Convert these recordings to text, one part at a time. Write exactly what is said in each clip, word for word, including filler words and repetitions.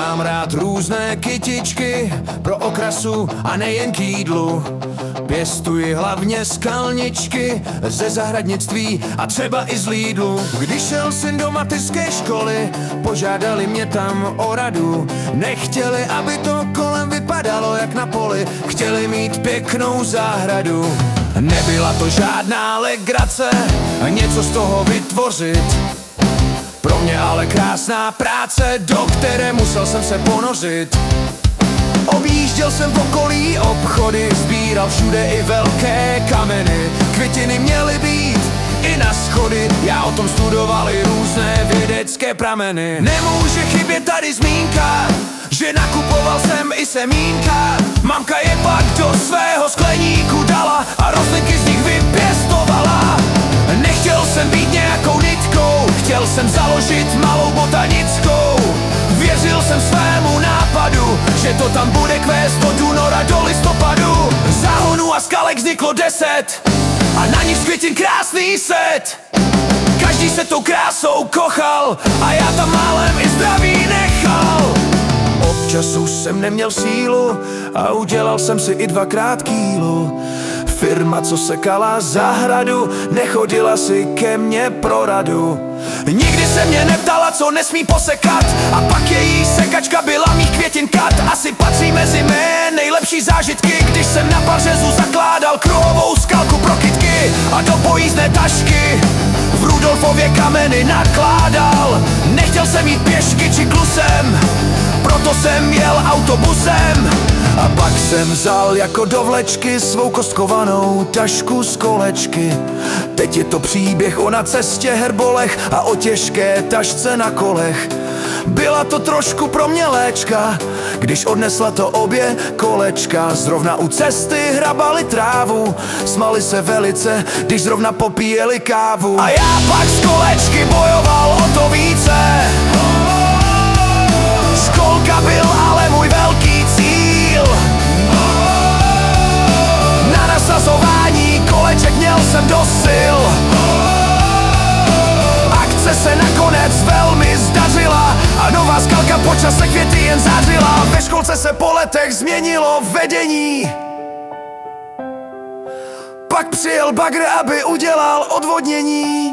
Mám rád různé kytičky pro okrasu a nejen k jídlu. Pěstuji hlavně skalničky ze zahradnictví a třeba i z Lidlu. Když šel syn do mateřské školy, požádali mě tam o radu. Nechtěli, aby to kolem vypadalo jak na poli, chtěli mít pěknou zahradu. Nebyla to žádná legrace, něco z toho vytvořit. Pro mě ale krásná práce, do které musel jsem se ponořit. Objížděl jsem v okolí obchody, sbíral všude i velké kameny. Květiny měly být i na schody, já o tom studoval i různé vědecké prameny. Nemůže chybět tady zmínka, že nakupoval jsem i semínka. Mamka je pak do svého skleníku dala a rostlinky z nich vypěstovala. Nechtěl jsem být nějakou nitkou, chtěl jsem založit malou botanickou. Věřil jsem svému nápadu, že to tam bude kvést od února do listopadu. Záhonů a skalek vzniklo deset a na nich z květin krásný set. Každý se tou krásou kochal a já tam málem i zdraví nechal. Občas už jsem neměl sílu a udělal jsem si i dvakrát kýlu. Firma, co sekala zahradu, nechodila si ke mně pro radu. Nikdy se mě neptala, co nesmí posekat, a pak její sekačka byla mých květin kat. Asi patří mezi mé nejlepší zážitky, když jsem na pařezu zakládal kruhovou skalku pro kytky a do pojízdné tašky v Rudolfově kameny nakládal. Nechtěl jsem jít pěšky či klusem, proto jsem jel autobusem. A pak jsem vzal jako do vlečky svou kostkovanou tašku z kolečky. Teď je to příběh o na cestě herbolech a o těžké tašce na kolech. Byla to trošku pro mě léčka, když odnesla to obě kolečka. Zrovna u cesty hrabali trávu, smali se velice, když zrovna popíjeli kávu. A já pak z kolečky bojoval o to více. Školka byl ale můj velký cíl. Na nasazování koleček měl jsem dost sil. Akce se nakonec velmi zdařila a nová skalka po čase květy jen zářila. Ve školce se po letech změnilo vedení. Pak přijel bagr, aby udělal odvodnění.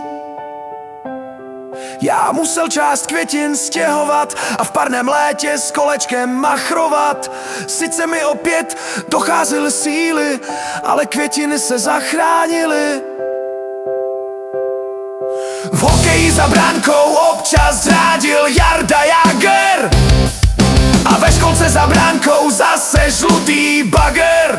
Já musel část květin stěhovat a v parném létě s kolečkem machrovat. Sice mi opět docházely síly, ale květiny se zachránily. V hokeji za bránkou občas řádil Jarda Jágr a ve školce za bránkou zase žlutý bagr.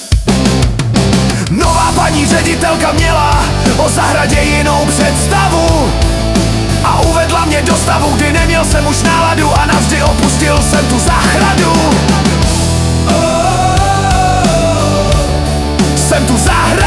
Nová paní ředitelka měla o zahradě jinou představu a uvedla mě do stavu, kdy neměl jsem už náladu a navždy opustil jsem tu zahradu. Jsem tu zahradu.